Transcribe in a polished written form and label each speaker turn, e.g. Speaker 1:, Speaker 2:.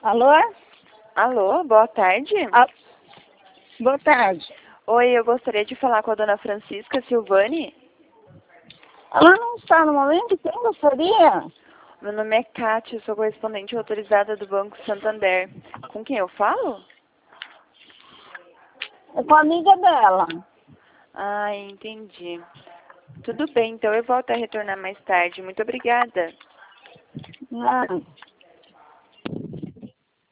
Speaker 1: Alô?
Speaker 2: Alô, boa tarde.
Speaker 1: Boa tarde.
Speaker 2: Oi, eu gostaria de falar com a dona Francisca Silvani.
Speaker 1: Ela não está no momento? Quem gostaria?
Speaker 2: Meu nome é Kátia, sou correspondente autorizada do Banco Santander. Com quem eu falo?
Speaker 1: É com a amiga dela.
Speaker 2: Ah, entendi. Tudo bem, então eu volto a retornar mais tarde. Muito obrigada.
Speaker 1: Ah.